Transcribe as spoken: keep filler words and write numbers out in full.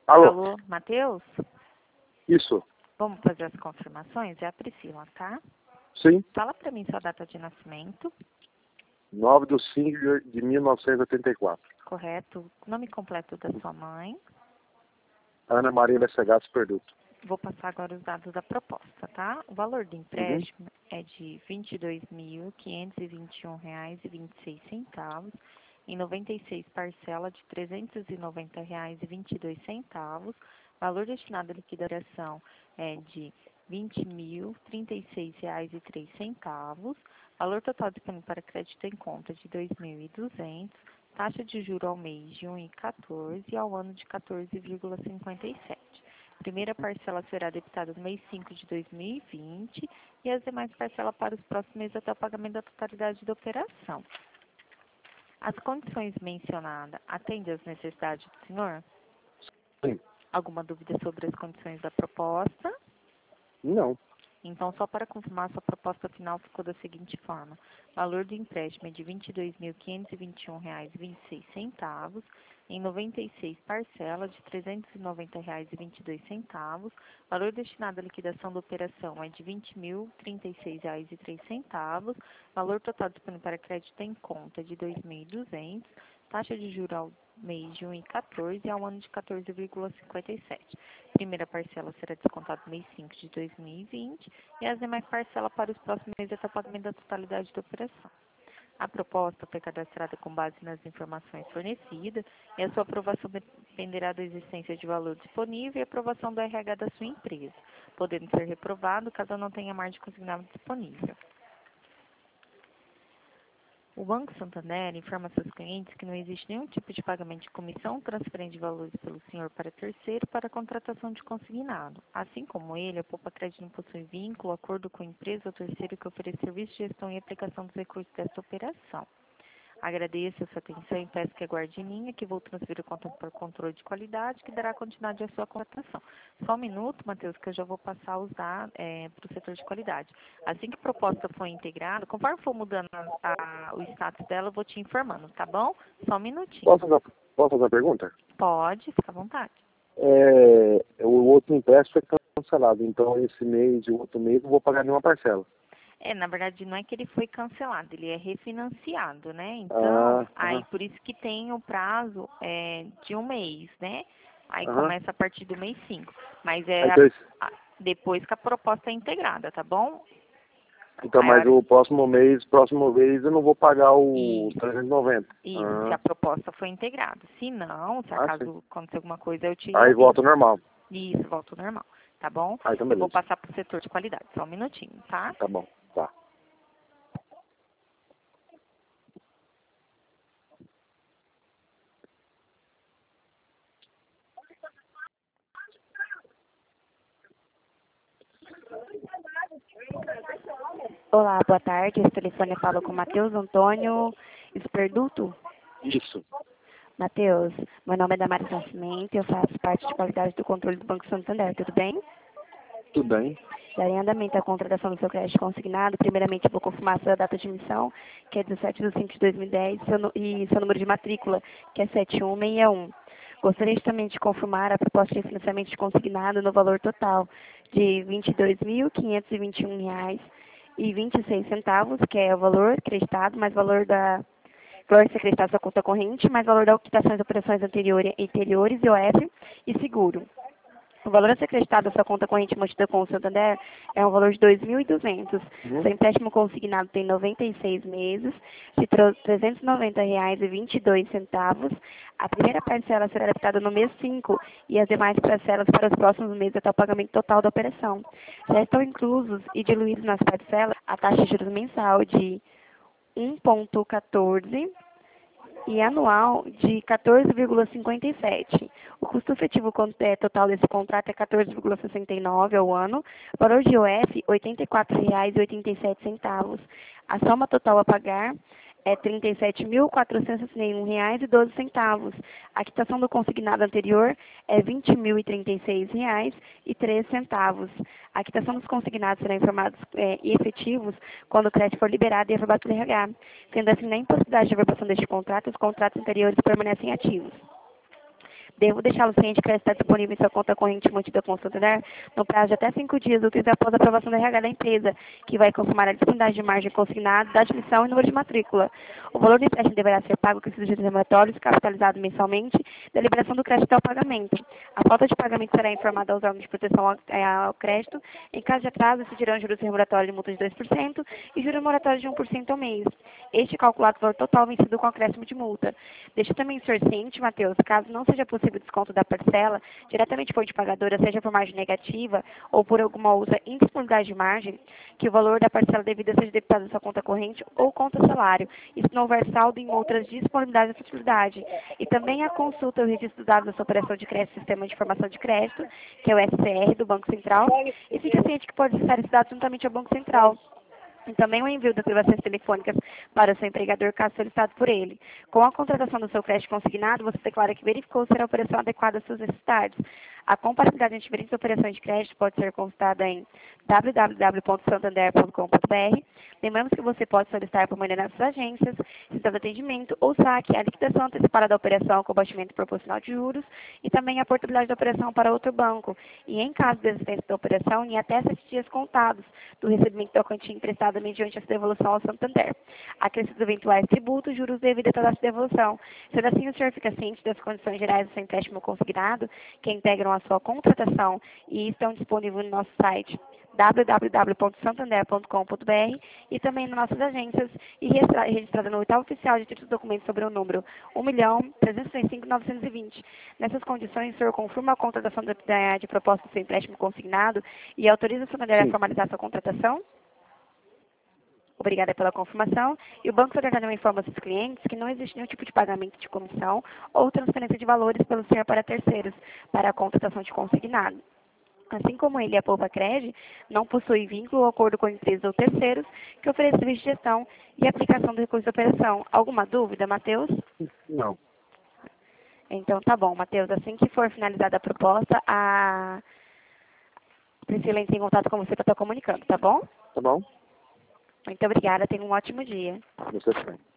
Alô? Alô, Matheus? Isso. Vamos fazer as confirmações? É a Priscila, tá? Sim. Fala pra mim sua data de nascimento. nove de cinco de mil novecentos e oitenta e quatro. Correto. Nome completo da sua mãe. Ana Maria Bessegato Perduto. Vou passar agora os dados da proposta, tá? O valor do empréstimo uhum. é de vinte e dois mil, quinhentos e vinte e um reais e vinte e seis centavos, em noventa e seis parcelas de trezentos e noventa reais e vinte e dois centavos. Valor destinado à liquidação é de vinte mil, trinta e seis reais e três centavos. Valor total disponível para crédito em conta de dois mil e duzentos. Taxa de juros ao mês de um vírgula quatorze e ao ano de quatorze vírgula cinquenta e sete. Primeira parcela será debitada no mês cinco de dois mil e vinte e as demais parcelas para os próximos meses até o pagamento da totalidade da operação. As condições mencionadas atendem às necessidades do senhor? Sim. Alguma dúvida sobre as condições da proposta? Não. Então, só para confirmar, sua proposta final ficou da seguinte forma. Valor do empréstimo é de vinte e dois mil, quinhentos e vinte e um reais e vinte e seis centavos, em noventa e seis parcelas de trezentos e noventa reais e vinte e dois centavos. Valor destinado à liquidação da operação é de vinte mil, trinta e seis reais e três centavos. Valor total disponível para crédito em conta é de dois mil e duzentos. Taxa de juros ao mês de um vírgula quatorze e ao ano de quatorze vírgula cinquenta e sete. Primeira parcela será descontada no mês cinco de dois mil e vinte e as demais parcelas para os próximos meses até o pagamento da totalidade da operação. A proposta foi cadastrada com base nas informações fornecidas e a sua aprovação dependerá da existência de valor disponível e aprovação do R H da sua empresa, podendo ser reprovado caso não tenha margem consignado disponível. O Banco Santander informa a seus clientes que não existe nenhum tipo de pagamento de comissão, transferência de valores pelo senhor para terceiro para a contratação de consignado. Assim como ele, a Poupa Crédito não possui vínculo, acordo com a empresa ou terceiro que oferece serviço de gestão e aplicação dos recursos desta operação. Agradeço a sua atenção e peço que aguarde em linha, que vou transferir o contato para o controle de qualidade, que dará continuidade à sua contratação. Só um minuto, Matheus, que eu já vou passar os dados é, para o setor de qualidade. Assim que a proposta for integrada, conforme for mudando a, a, o status dela, eu vou te informando, tá bom? Só um minutinho. Posso fazer, posso fazer uma pergunta? Pode, fica à vontade. É, o outro empréstimo foi cancelado, então esse mês e o outro mês não vou pagar nenhuma parcela. É, na verdade, não é que ele foi cancelado, ele é refinanciado, né? Então, Ah, aí ah. por isso que tem o prazo é, de um mês, né? Aí Aham. começa a partir do mês cinco. Mas é Aí, a, então, esse- a, depois que a proposta é integrada, tá bom? então, Aí a mas hora, o próximo mês, próximo mês eu não vou pagar o isso, trezentos e noventa. isso, se Ah, a proposta for integrada. Se não, se ah, sim. acaso acontecer alguma coisa, eu te Aí aviso. volta ao normal. Isso, volta ao normal, tá bom? Ah, então Eu vou beleza. passar para o setor de qualidade, só um minutinho, tá? Tá bom, tá. Olá, boa tarde. Esse telefone fala com o Matheus Antônio Esperduto. Isso. Matheus, meu nome é Damares Nascimento, eu faço parte de qualidade do controle do Banco Santander, tudo bem? Tudo bem. Darei andamento à contratação do seu crédito consignado. Primeiramente, eu vou confirmar a sua data de emissão, que é dezessete de cinco de dois mil e dez, seu nu- e seu número de matrícula, que é sete um seis um. Gostaria de também de confirmar a proposta de financiamento de consignado no valor total de vinte e dois mil, quinhentos e vinte e um reais e vinte e seis centavos, que é o valor acreditado, mais valor da valor a ser acreditado à sua conta corrente, mais valor da quitação das operações anteriores, anteriores, I O F e seguro. O valor a ser acreditado à sua conta corrente mantida com o Santander é um valor de dois mil e duzentos. Uhum. Seu empréstimo consignado tem noventa e seis meses, de trezentos e noventa reais e vinte e dois centavos. A primeira parcela será debitada no mês cinco e as demais parcelas para os próximos meses até o pagamento total da operação. Já estão inclusos e diluídos nas parcelas a taxa de juros mensal de um vírgula quatorze e anual de quatorze vírgula cinquenta e sete. O custo efetivo con- eh, total desse contrato é quatorze vírgula sessenta e nove ao ano. Valor de I O F, oitenta e quatro reais e oitenta e sete centavos. A soma total a pagar é trinta e sete mil, quatrocentos e sessenta e um reais e doze centavos. A quitação do consignado anterior é vinte mil e trinta e seis reais e três centavos. A quitação dos consignados será informados eh, e efetivos quando o crédito for liberado e informado pelo R H. Sendo assim, na impossibilidade de averbação deste contrato, os contratos anteriores permanecem ativos. Devo deixá-lo ciente que crédito está disponível em sua conta corrente mantida com o Santander no prazo de até cinco dias úteis após a aprovação da R H da empresa, que vai confirmar a disponibilidade de margem consignada, da admissão e número de matrícula. O valor do empréstimo deverá ser pago com esses juros remuneratórios, capitalizado mensalmente, da liberação do crédito ao pagamento. A falta de pagamento será informada aos órgãos de proteção ao, ao crédito. Em caso de atraso, incidirão juros remuneratórios de multa de dois por cento e juros remuneratórios de um por cento ao mês. Este calculado valor total vencido com acréscimo de multa. Deixa também o senhor ciente, Matheus, caso não seja possível o desconto da parcela, diretamente por de pagadora, seja por margem negativa ou por alguma outra indisponibilidade de margem, que o valor da parcela devida seja debitado na sua conta corrente ou conta salário, e se não houver saldo em outras disponibilidades da facilidade. E também a consulta e o registro dos dados da sua operação de crédito, Sistema de Informação de Crédito, que é o S C R do Banco Central, e fica ciente que pode acessar esses dados juntamente ao Banco Central. E também o envio das gravações telefônicas para o seu empregador, caso solicitado por ele. Com a contratação do seu crédito consignado, você declara que verificou ser a operação adequada às suas necessidades. A comparabilidade entre diferentes operações de crédito pode ser consultada em w w w ponto santander ponto com ponto b r. Lembramos que você pode solicitar por meio das nossas agências, sistema de atendimento ou saque, a liquidação antecipada da operação com baixamento proporcional de juros e também a portabilidade da operação para outro banco. E em caso de existência da operação, em até sete dias contados do recebimento da quantia emprestada mediante essa devolução ao Santander. Acrescidos eventuais tributos, juros devidos a essa devolução. Sendo assim, o senhor fica ciente das condições gerais do seu empréstimo consignado, que integram a sua contratação e estão disponíveis no nosso site w w w ponto santander ponto com ponto b r e também nas nossas agências e registrada no oitavo oficial de títulos de documentos sobre o número um milhão trezentos e cinco mil novecentos e vinte. Nessas condições, o senhor confirma a contratação de, de proposta do seu empréstimo consignado e autoriza o Santander a formalizar sua contratação? Obrigada pela confirmação. E o Banco Santander também informa aos seus clientes que não existe nenhum tipo de pagamento de comissão ou transferência de valores pelo senhor para terceiros para a contratação de consignado. Assim como ele, a Poupa-Cred, não possui vínculo ou acordo com empresas ou terceiros que ofereçam serviço de gestão e aplicação do recurso de operação. Alguma dúvida, Matheus? Não. Então, tá bom, Matheus. Assim que for finalizada a proposta, a Priscila entra em contato com você para estar comunicando, tá bom? Tá bom? Muito obrigada. Tenha um ótimo dia. Você também.